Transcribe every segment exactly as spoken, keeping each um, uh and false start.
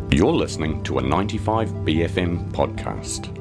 You're listening to a ninety-five B F M podcast.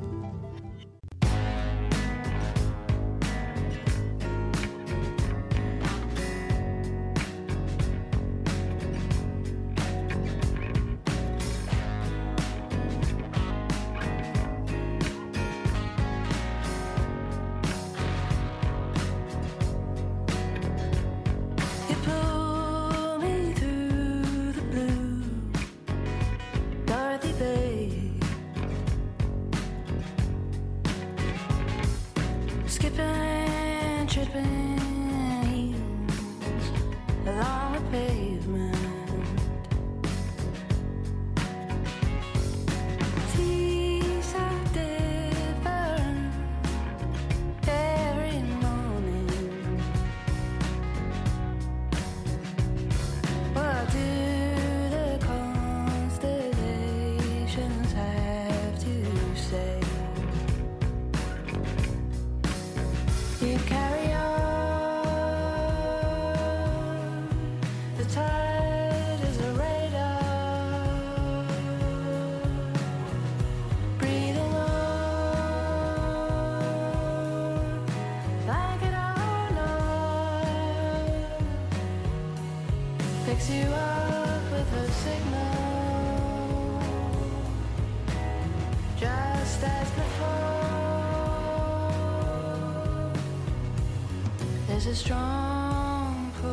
There's a strong pull,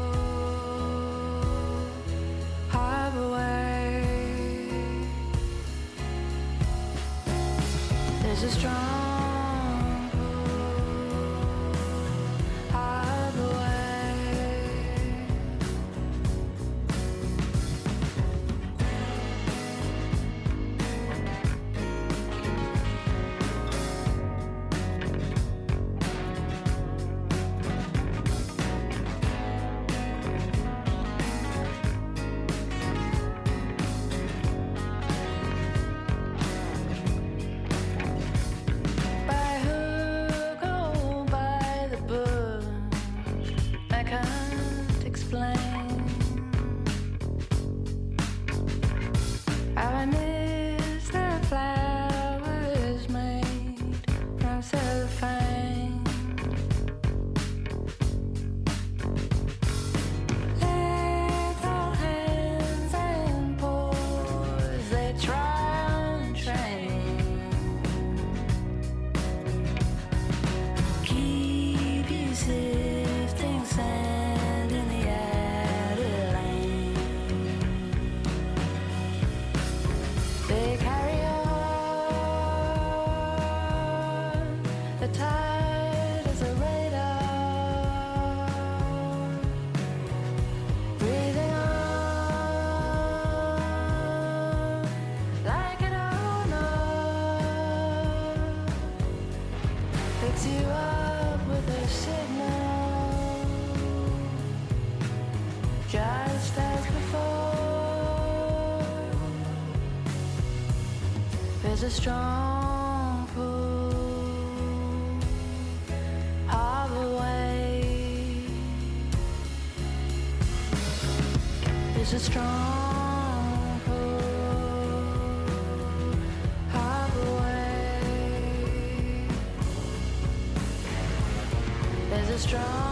harbor way. There's a strong pull, harbor way. There's a strong pull, harbor way. There's a strong pull, harbor way. There's a strong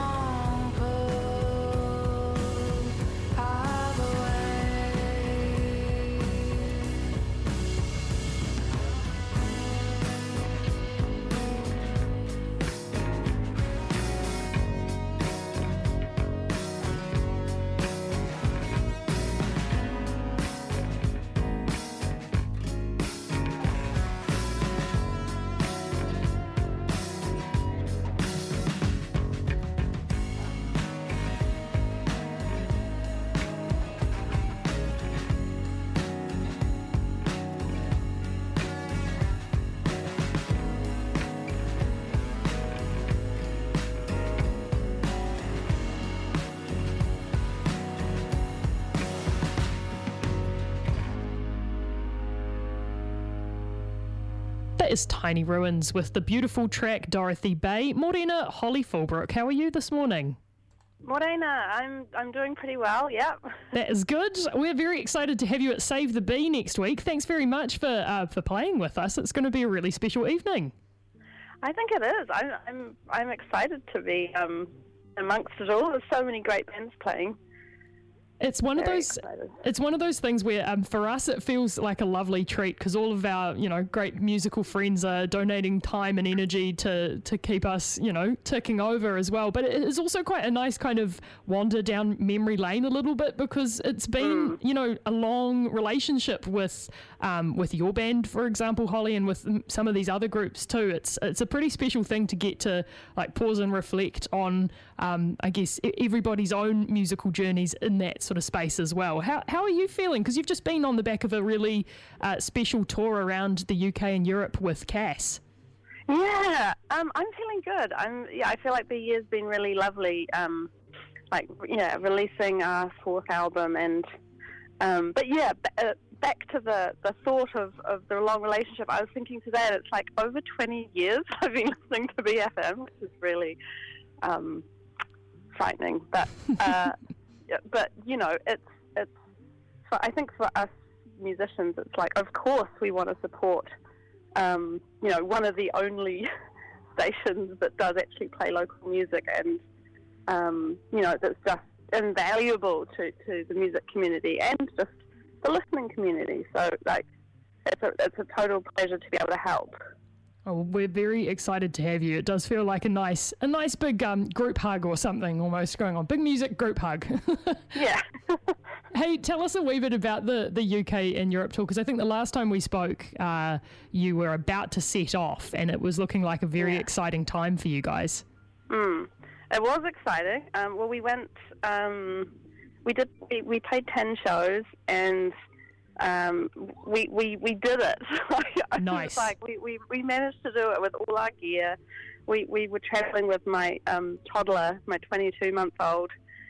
That is Tiny Ruins with the beautiful track Dorothy Bay. Morena Holly Fulbrook, how are you this morning? Morena, I'm I'm doing pretty well. Yep. That is good. We're very excited to have you at Save the Bee next week. Thanks very much for uh, for playing with us. It's going to be a really special evening. I think it is. I'm I'm I'm excited to be um, amongst it all. There's so many great bands playing. It's one of Very those. excited. It's one of those things where, um, for us, it feels like a lovely treat because all of our, you know, great musical friends are donating time and energy to to keep us, you know, ticking over as well. But it is also quite a nice kind of wander down memory lane a little bit because it's been, you know, a long relationship with um, with your band, for example, Holly, and with some of these other groups too. It's it's a pretty special thing to get to like pause and reflect on, um, I guess, e- everybody's own musical journeys in that sort of space as well. How how are you feeling? Because you've just been on the back of a really uh, special tour around the U K and Europe with Cass. Yeah, um, I'm feeling good. I'm yeah, I feel like the year's been really lovely. Um, like yeah, releasing our fourth album and um, but yeah, b- uh, back to the, the thought of, of the long relationship. I was thinking today that it's like over twenty years I've been listening to B F M, which is really um, frightening. But uh, yeah, but you know, it's it's. For, I think for us musicians, it's like, of course, we want to support. Um, you know, one of the only stations that does actually play local music, and um, you know, that's just invaluable to, to the music community and just the listening community. So, like, it's a it's a total pleasure to be able to help. Oh, we're very excited to have you. It does feel like a nice, a nice big um, group hug or something almost going on. Big music group hug. Yeah. Hey, tell us a wee bit about the, the U K and Europe tour, because I think the last time we spoke, uh, you were about to set off, and it was looking like a very Yeah. exciting time for you guys. Mm. It was exciting. Um, well, we went. Um, we did. We, we played ten shows, and um, we we we did it. It's Nice. Like we, we, we managed to do it with all our gear. We we were traveling with my um, toddler, my twenty-two month old,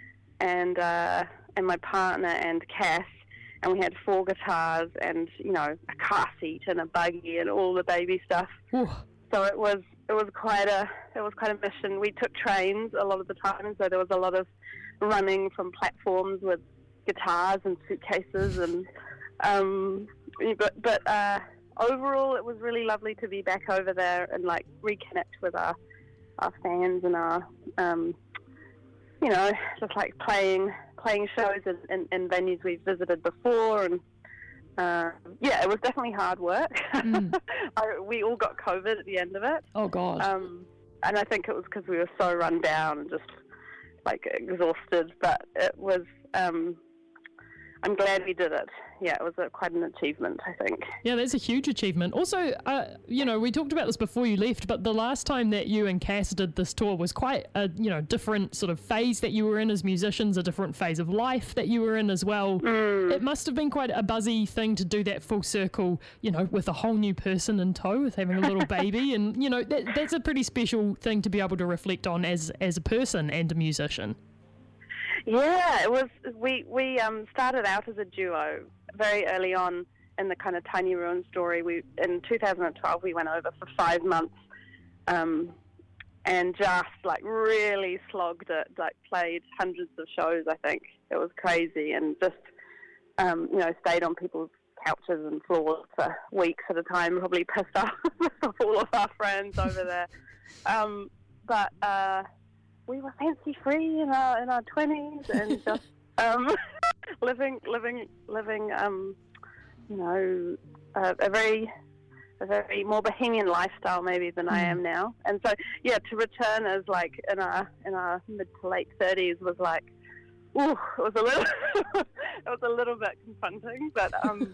and uh, and my partner and Cass, and we had four guitars and you know a car seat and a buggy and all the baby stuff. Ooh, So it was it was quite a it was quite a mission. We took trains a lot of the time, so there was a lot of running from platforms with guitars and suitcases, and um, but but uh, overall it was really lovely to be back over there and like reconnect with our our fans and our um, you know just like playing playing shows in, in, in venues we've visited before. And Uh, yeah, it was definitely hard work. Mm. I, we all got COVID at the end of it. oh God. Um, and I think it was because we were so run down and just, like, exhausted. But it was, um, I'm glad we did it. Yeah, it was a, quite an achievement, I think. Yeah, that's a huge achievement. Also, uh, you know, we talked about this before you left, but the last time that you and Cass did this tour was quite a, you know, different sort of phase that you were in as musicians, a different phase of life that you were in as well. Mm. It must have been quite a buzzy thing to do that full circle, you know, with a whole new person in tow, with having a little baby. And, you know, that, that's a pretty special thing to be able to reflect on as, as a person and a musician. Yeah, it was. We we um, started out as a duo very early on in the kind of Tiny Ruin story. We in two thousand twelve we went over for five months, um, and just like really slogged it. Like played hundreds of shows. I think it was crazy, and just um, you know stayed on people's couches and floors for weeks at a time. Probably pissed off all of our friends over there, um, but. Uh, We were fancy free in our in our twenties and just um, living living living um, you know a, a very a very more bohemian lifestyle maybe than I am now. And so yeah, to return as like in our in our mid to late thirties was like, ooh, it was a little it was a little bit confronting, but um,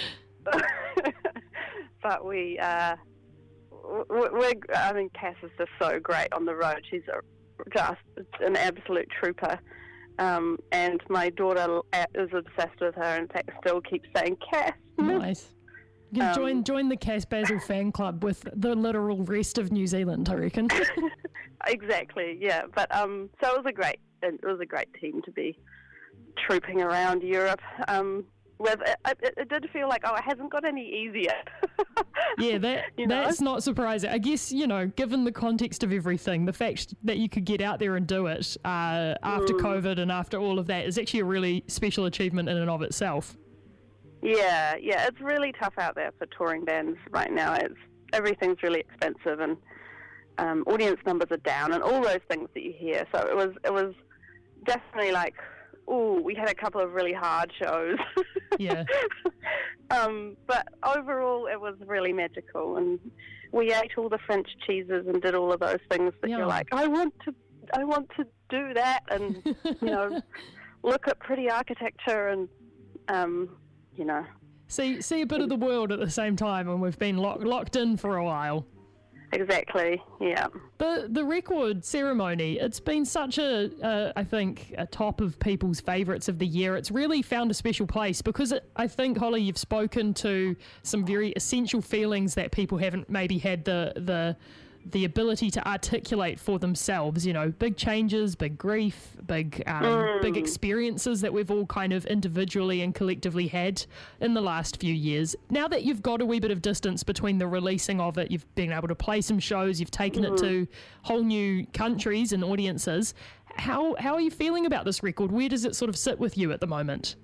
but we uh, we're I mean Cass is just so great on the road. She's a just an absolute trooper, um, and my daughter is obsessed with her. In fact, still keeps saying Cass. Nice. You can Um, join join the Cass Basil fan club with the literal rest of New Zealand, I reckon. Exactly, yeah. But um, so it was a great it was a great team to be trooping around Europe. Um, with it, it, it did feel like, oh, it hasn't got any easier. Yeah, that You know? that's not surprising. I guess, you know, given the context of everything, the fact that you could get out there and do it uh, after Mm. COVID and after all of that is actually a really special achievement in and of itself. Yeah, yeah, it's really tough out there for touring bands right now. It's everything's really expensive, and um, audience numbers are down, and all those things that you hear. So it was, it was definitely like, ooh, we had a couple of really hard shows. Yeah. um, but overall, it was really magical, and we ate all the French cheeses and did all of those things that Yeah. you're like, I want to, I want to do that, and you know, look at pretty architecture, and um, you know. See, see a bit of the world at the same time, and we've been lock, locked in for a while. Exactly, yeah. The the record ceremony, it's been such a, uh, I think, a top of people's favourites of the year. It's really found a special place because it, I think, Holly, you've spoken to some very essential feelings that people haven't maybe had the the the ability to articulate for themselves. You know, big changes, big grief, big um, big experiences that we've all kind of individually and collectively had in the last few years. Now that you've got a wee bit of distance between the releasing of it, you've been able to play some shows, you've taken it to whole new countries and audiences. How how are you feeling about this record? Where does it sort of sit with you at the moment?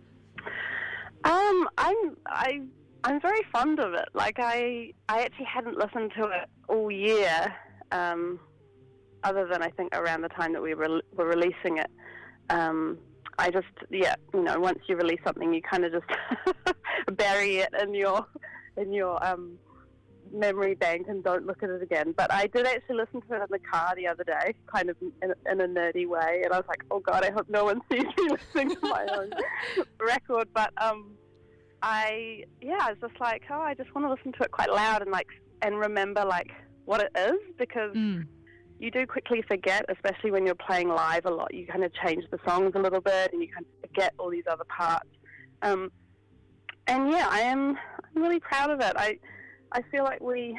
Um, I'm I I'm very fond of it. Like I I actually hadn't listened to it all year, um, other than I think around the time that we were were releasing it. Um, I just yeah, you know, once you release something, you kind of just bury it in your in your um, memory bank and don't look at it again. But I did actually listen to it in the car the other day, kind of in, in a nerdy way, and I was like, oh God, I hope no one sees me listening to my own record. But um. I, yeah, I was just like, oh, I just want to listen to it quite loud and like, and remember like what it is, because Mm. you do quickly forget, especially when you're playing live a lot. You kind of change the songs a little bit and you kind of forget all these other parts. Um, and yeah, I am I'm really proud of it. I, I feel like we,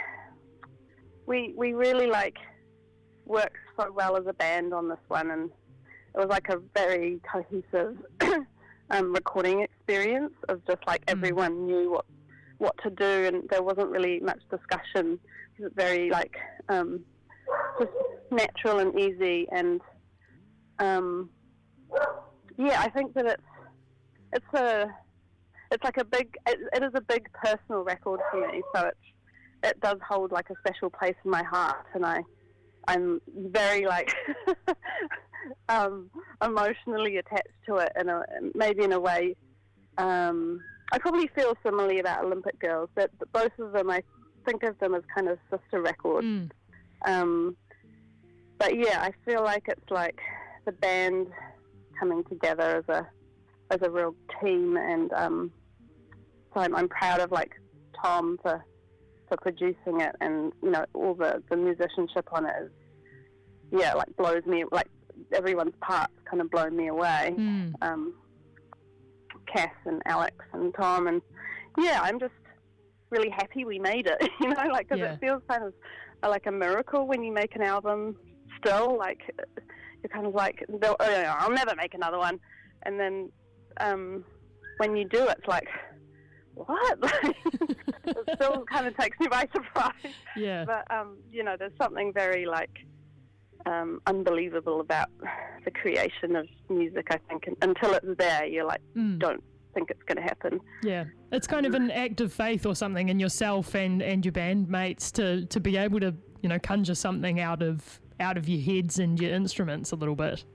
we, we really like worked so well as a band on this one, and it was like a very cohesive Um, recording experience of just like everyone knew what what to do, and there wasn't really much discussion. It was very like um, just natural and easy, and um, yeah, I think that it's it's a it's like a big it, it is a big personal record for me. So it's it does hold like a special place in my heart, and I I'm very like. Um, emotionally attached to it, in a, maybe in a way. Um, I probably feel similarly about Olympic Girls, that that both of them, I think of them as kind of sister records. Mm. Um, but yeah, I feel like it's like the band coming together as a as a real team, and um, so I'm, I'm proud of like Tom for for producing it, and you know all the the musicianship on it is yeah like blows me like. Everyone's parts kind of blown me away. Mm. Um, Cass and Alex and Tom, and yeah, I'm just really happy we made it. You know, like because Yeah. it feels kind of like a miracle when you make an album. Still, like you're kind of like, oh, I'll never make another one, and then um, when you do, it's like, what? It still kind of takes me by surprise. Yeah. But um, you know, there's something very like. Um, unbelievable about the creation of music, I think. And until it's there, you're like, Mm. don't think it's going to happen. Yeah, it's kind of an act of faith or something in yourself and, and your bandmates to, to be able to, you know, conjure something out of out of your heads and your instruments a little bit.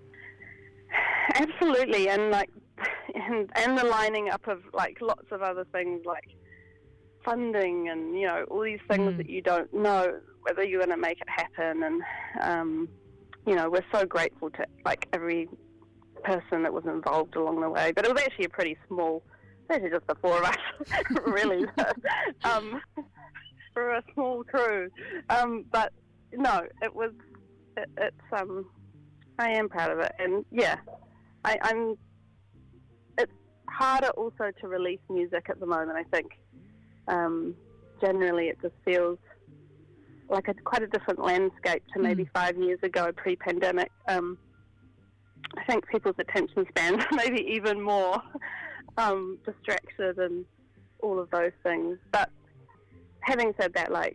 Absolutely, and like, and, and the lining up of like lots of other things like funding and, you know, all these things Mm. that you don't know whether you're going to make it happen. And, um, you know, we're so grateful to like every person that was involved along the way. But it was actually a pretty small, actually just the four of us, really, um, for a small crew. Um, but no, it was, it, it's, um, I am proud of it. And yeah, I, I'm, it's harder also to release music at the moment, I think. Um, generally, it just feels like a quite a different landscape to maybe Mm. five years ago, pre-pandemic. Um, I think people's attention spans maybe even more um, distracted and all of those things. But having said that, like,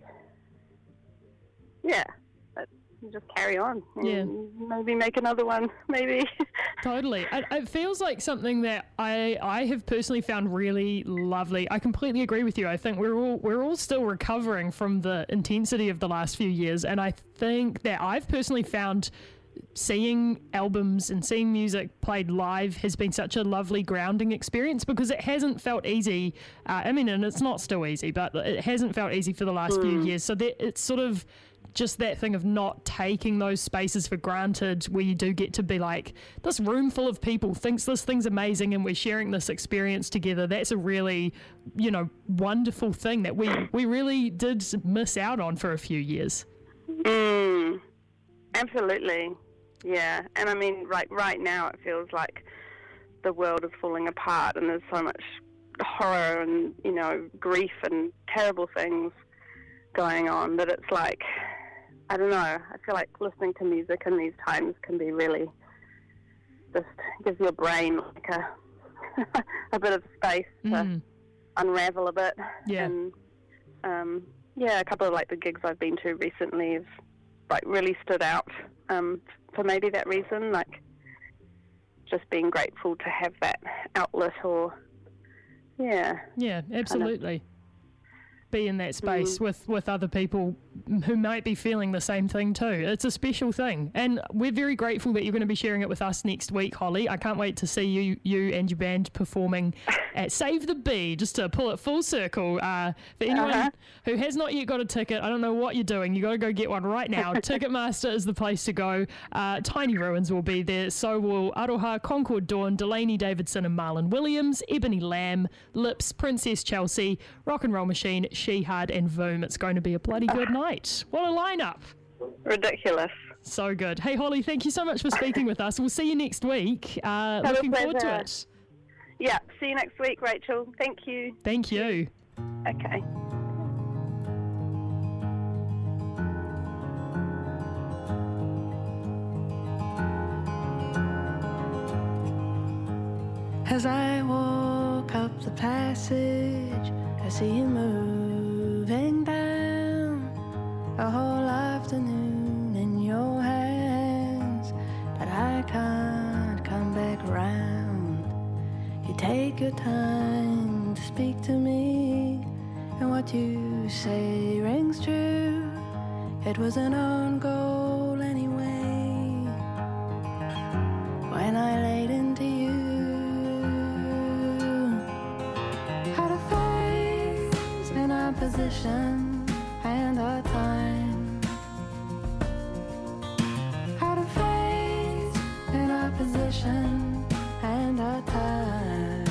yeah, but just carry on. And Yeah. maybe make another one, maybe. Totally. It, it feels like something that I I have personally found really lovely. I completely agree with you. I think we're all we're all still recovering from the intensity of the last few years, and I think that I've personally found seeing albums and seeing music played live has been such a lovely grounding experience, because it hasn't felt easy. Uh, I mean, and it's not still easy, but it hasn't felt easy for the last few years. So that it's sort of just that thing of not taking those spaces for granted, where you do get to be like, this room full of people thinks this thing's amazing and we're sharing this experience together. That's a really, you know, wonderful thing that we, we really did miss out on for a few years. Mm, absolutely. Yeah. And I mean, right, right now it feels like the world is falling apart and there's so much horror and, you know, grief and terrible things going on that it's like, I don't know, I feel like listening to music in these times can be really, just gives your brain like a, a bit of space to Mm. unravel a bit. Yeah. And um, yeah, a couple of like the gigs I've been to recently have like really stood out um, for maybe that reason, like just being grateful to have that outlet or, yeah. Yeah, absolutely. Be in that space Mm. with, with other people who might be feeling the same thing too. It's a special thing. And we're very grateful that you're going to be sharing it with us next week, Holly. I can't wait to see you you and your band performing at Save the Bee, just to pull it full circle. Uh, for anyone Uh-huh. who has not yet got a ticket, I don't know what you're doing. You got to go get one right now. Ticketmaster is the place to go. Uh, Tiny Ruins will be there. So will Aroha, Concord Dawn, Delaney Davidson and Marlon Williams, Ebony Lamb, Lips, Princess Chelsea, Rock and Roll Machine, She Hard and Voom. It's going to be a bloody good night. What a lineup. Ridiculous. So good. Hey, Holly, thank you so much for speaking with us. We'll see you next week. Uh, a looking forward to pleasure. it. Yeah, see you next week, Rachel. Thank you. Thank you. Okay. As I walk up the passage, I see you moving down. A whole afternoon in your hands, but I can't come back round. You take your time to speak to me, and what you say rings true. It was an own goal anyway, when I laid into you. How to face in our position and our time. How to face in our position and our time.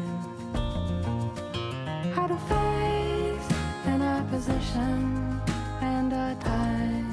How to face in our position and our time.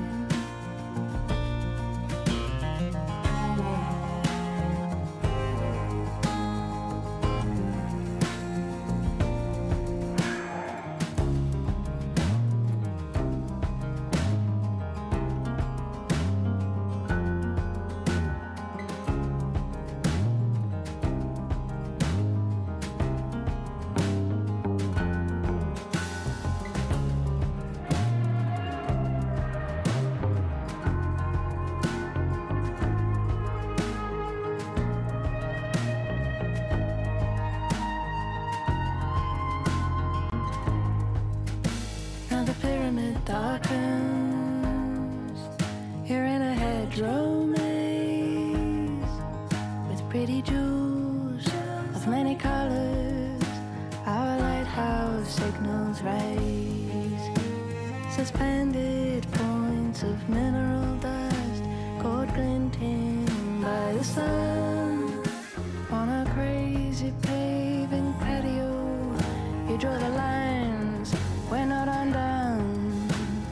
Now the pyramid darkens. You're in a hedgerow maze with pretty jewels of many colors. Our lighthouse signals raise suspended points of mineral dust, caught glinting by the sun on a crazy paving patio. You draw the lines, we're not undone.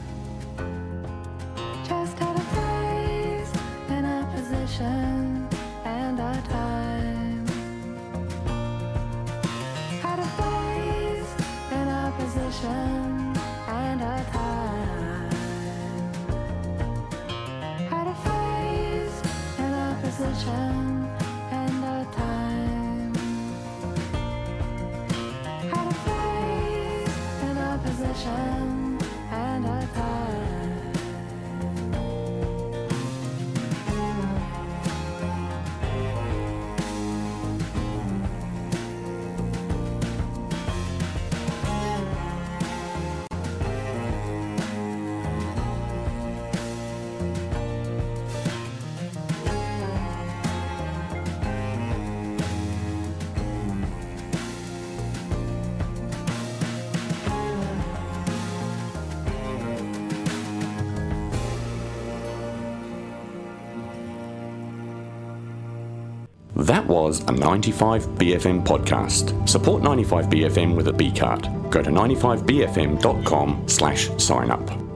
Just how to face in our position and our time. How to face in our position and our time. How to face in our position and our time. That was a ninety-five B F M podcast. Support ninety-five B F M with a B card. Go to ninety-five B F M dot com slash sign up.